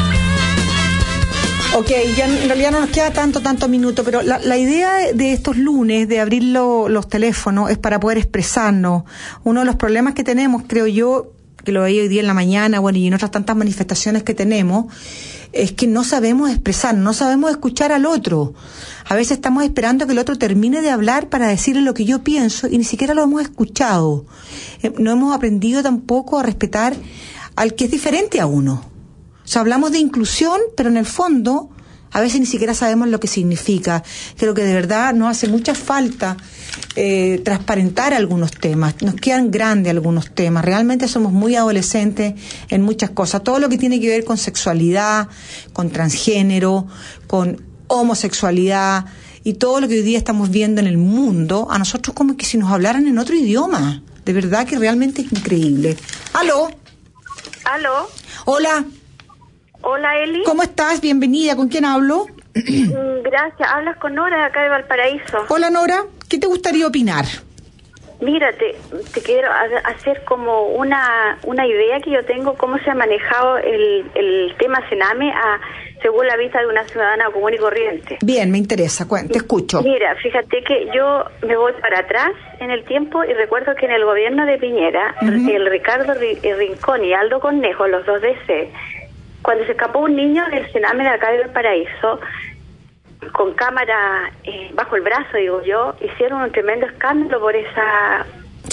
Ok, ya en realidad no nos queda tanto minuto, pero la idea de estos lunes de abrir los teléfonos es para poder expresarnos. Uno de los problemas que tenemos, creo yo, que lo veía hoy día en la mañana, bueno, y en otras tantas manifestaciones que tenemos, es que no sabemos expresar, no sabemos escuchar al otro. A veces estamos esperando que el otro termine de hablar para decirle lo que yo pienso y ni siquiera lo hemos escuchado. No hemos aprendido tampoco a respetar al que es diferente a uno. O sea, hablamos de inclusión, pero en el fondo a veces ni siquiera sabemos lo que significa. Creo que de verdad nos hace mucha falta transparentar algunos temas. Nos quedan grandes algunos temas. Realmente somos muy adolescentes en muchas cosas. Todo lo que tiene que ver con sexualidad, con transgénero, con homosexualidad y todo lo que hoy día estamos viendo en el mundo, a nosotros como que si nos hablaran en otro idioma. De verdad que realmente es increíble. ¿Aló? ¿Aló? Hola. Hola, Eli. ¿Cómo estás? Bienvenida. ¿Con quién hablo? Gracias. Hablas con Nora de acá de Valparaíso. Hola, Nora. ¿Qué te gustaría opinar? Mira, te quiero hacer como una idea que yo tengo, cómo se ha manejado el tema Sename según la vista de una ciudadana común y corriente. Bien, me interesa. Te escucho. Mira, fíjate que yo me voy para atrás en el tiempo y recuerdo que en el gobierno de Piñera, el Ricardo Rincón y Aldo Cornejo, los dos DC, cuando se escapó un niño del Sename de acá de Valparaíso, con cámara bajo el brazo, digo yo, hicieron un tremendo escándalo por esa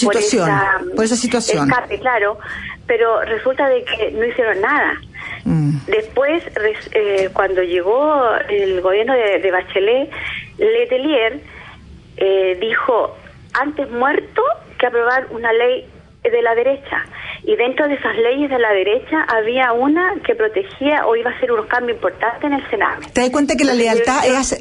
situación. Escape, claro, pero resulta de que no hicieron nada. Después, cuando llegó el gobierno de Bachelet, Letelier dijo, antes muerto que aprobar una ley de la derecha. Y dentro de esas leyes de la derecha había una que protegía o iba a hacer unos cambios importantes en el Senado. ¿Te das cuenta que la lealtad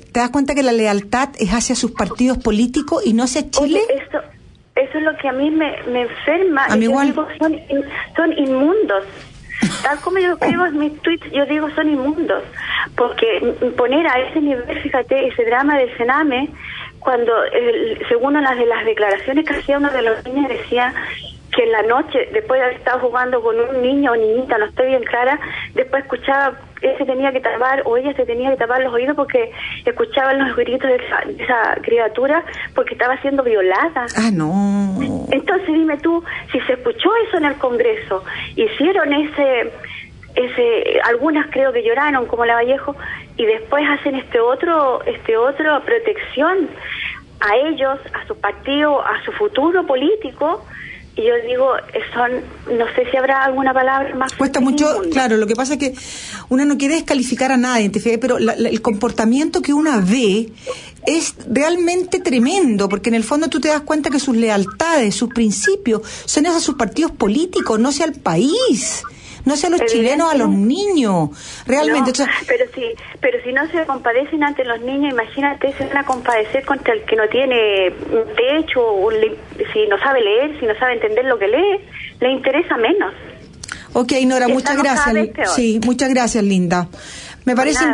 es hacia sus partidos políticos y no hacia Chile? Oye, eso es lo que a mí me enferma. A mí igual. Digo, son inmundos. Tal como yo escribo en mis tweets, yo digo son inmundos. Porque poner a ese nivel, fíjate, ese drama del Sename, cuando según una de las declaraciones que hacía uno de los niños decía que en la noche, después de haber estado jugando con un niño o niñita, no estoy bien clara, después escuchaba, él se tenía que tapar o ella se tenía que tapar los oídos porque escuchaban los gritos de esa criatura porque estaba siendo violada. Ah, no. Entonces dime tú, si se escuchó eso en el Congreso, hicieron ese algunas creo que lloraron como la Vallejo, y después hacen este otro protección a ellos, a su partido, a su futuro político. Y yo digo, no sé si habrá alguna palabra más. Cuesta mucho, claro, lo que pasa es que uno no quiere descalificar a nadie, pero el comportamiento que uno ve es realmente tremendo, porque en el fondo tú te das cuenta que sus lealtades, sus principios, son hacia sus partidos políticos, no hacia el país. No sea a los chilenos, a los niños, realmente. No, pero si no se compadecen ante los niños, imagínate, se van a compadecer contra el que no tiene techo, si no sabe leer, si no sabe entender lo que lee, le interesa menos. Ok, Nora, muchas gracias. Sí, muchas gracias, Linda. Me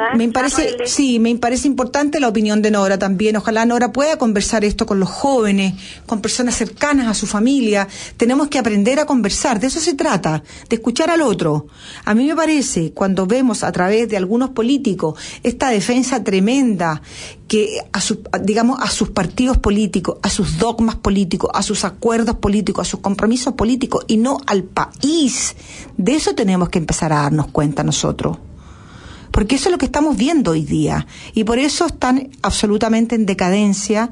parece importante la opinión de Nora también. Ojalá Nora pueda conversar esto con los jóvenes, con personas cercanas a su familia. Tenemos que aprender a conversar, de eso se trata, de escuchar al otro. A mí me parece, cuando vemos a través de algunos políticos esta defensa tremenda que a sus partidos políticos, a sus dogmas políticos, a sus acuerdos políticos, a sus compromisos políticos y no al país, de eso tenemos que empezar a darnos cuenta nosotros. Porque eso es lo que estamos viendo hoy día. Y por eso están absolutamente en decadencia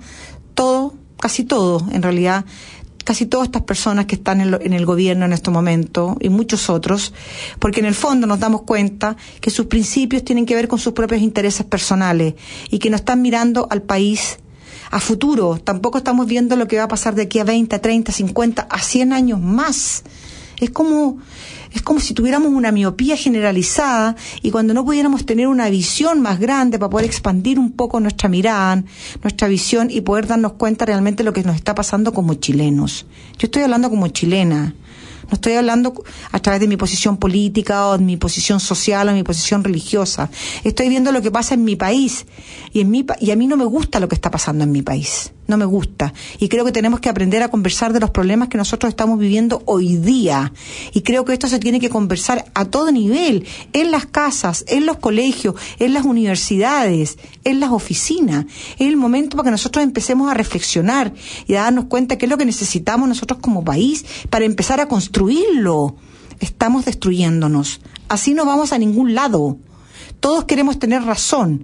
casi todo, en realidad, casi todas estas personas que están en el gobierno en este momento y muchos otros, porque en el fondo nos damos cuenta que sus principios tienen que ver con sus propios intereses personales y que no están mirando al país a futuro. Tampoco estamos viendo lo que va a pasar de aquí a 20, a 30, 50, a 100 años más. Es como si tuviéramos una miopía generalizada y cuando no pudiéramos tener una visión más grande para poder expandir un poco nuestra mirada, nuestra visión y poder darnos cuenta realmente de lo que nos está pasando como chilenos. Yo estoy hablando como chilena. No estoy hablando a través de mi posición política o de mi posición social o mi posición religiosa. Estoy viendo lo que pasa en mi país y a mí no me gusta lo que está pasando en mi país. No me gusta. Y creo que tenemos que aprender a conversar de los problemas que nosotros estamos viviendo hoy día. Y creo que esto se tiene que conversar a todo nivel, en las casas, en los colegios, en las universidades, en las oficinas. Es el momento para que nosotros empecemos a reflexionar y a darnos cuenta qué es lo que necesitamos nosotros como país para empezar a construirlo. Estamos destruyéndonos. Así no vamos a ningún lado. Todos queremos tener razón.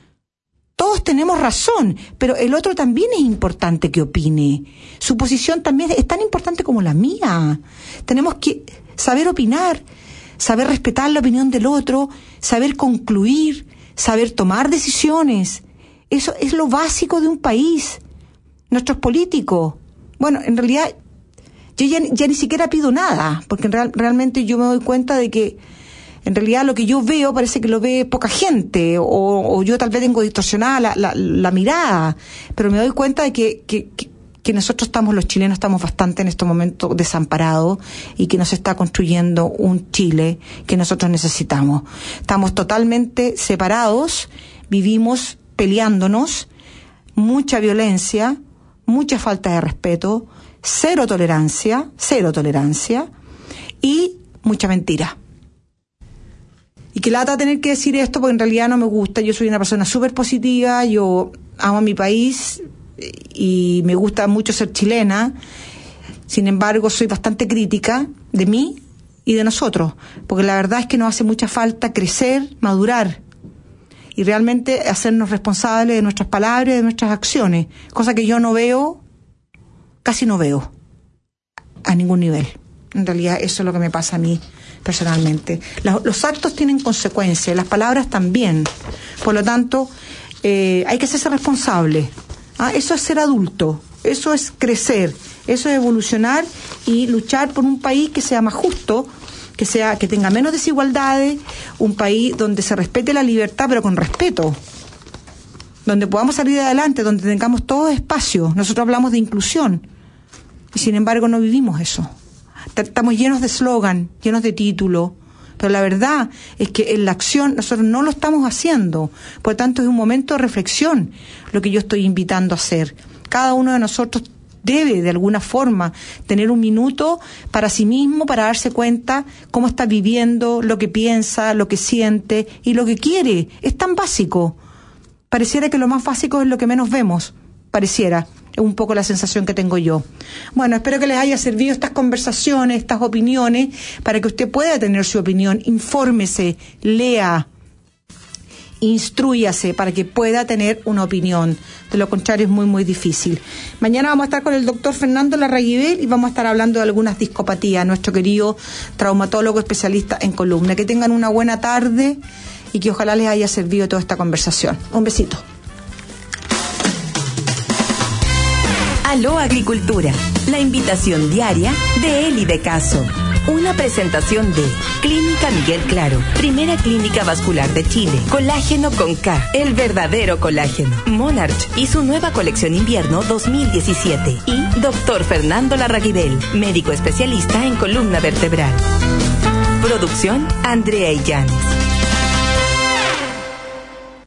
Todos tenemos razón, pero el otro también es importante que opine. Su posición también es tan importante como la mía. Tenemos que saber opinar, saber respetar la opinión del otro, saber concluir, saber tomar decisiones. Eso es lo básico de un país. Nuestros políticos, bueno, en realidad yo ya ni siquiera pido nada, porque realmente yo me doy cuenta de que en realidad lo que yo veo parece que lo ve poca gente, o yo tal vez tengo distorsionada la mirada, pero me doy cuenta de que nosotros los chilenos estamos bastante en este momento desamparados y que nos está construyendo un Chile que nosotros necesitamos. Estamos totalmente separados, vivimos peleándonos, mucha violencia, mucha falta de respeto, cero tolerancia y mucha mentira. Y que lata tener que decir esto porque en realidad no me gusta. Yo soy una persona súper positiva, yo amo a mi país y me gusta mucho ser chilena. Sin embargo, soy bastante crítica de mí y de nosotros, porque la verdad es que nos hace mucha falta crecer, madurar y realmente hacernos responsables de nuestras palabras y de nuestras acciones, cosa que yo casi no veo a ningún nivel. En realidad eso es lo que me pasa a mí personalmente. Los actos tienen consecuencias, las palabras también. Por lo tanto, hay que hacerse responsable. Eso es ser adulto, eso es crecer, eso es evolucionar y luchar por un país que sea más justo, que tenga menos desigualdades, un país donde se respete la libertad, pero con respeto, donde podamos salir adelante, donde tengamos todo espacio. Nosotros hablamos de inclusión y sin embargo no vivimos eso. Estamos llenos de eslogan, llenos de título, pero la verdad es que en la acción nosotros no lo estamos haciendo. Por lo tanto, es un momento de reflexión lo que yo estoy invitando a hacer. Cada uno de nosotros debe de alguna forma tener un minuto para sí mismo, para darse cuenta cómo está viviendo, lo que piensa, lo que siente y lo que quiere. Es tan básico. Pareciera que lo más básico es lo que menos vemos. Pareciera. Es un poco la sensación que tengo yo. Bueno, espero que les haya servido estas conversaciones, estas opiniones, para que usted pueda tener su opinión. Infórmese, lea, instrúyase para que pueda tener una opinión. De lo contrario es muy, muy difícil. Mañana vamos a estar con el doctor Fernando Larraguibel y vamos a estar hablando de algunas discopatías, nuestro querido traumatólogo especialista en columna. Que tengan una buena tarde y que ojalá les haya servido toda esta conversación. Un besito. Aló Agricultura, la invitación diaria de Eli de Caso. Una presentación de Clínica Miguel Claro, primera clínica vascular de Chile. Colágeno con K, el verdadero colágeno. Monarch y su nueva colección invierno 2017. Y Dr. Fernando Larraguibel, médico especialista en columna vertebral. Producción Andrea Illanes.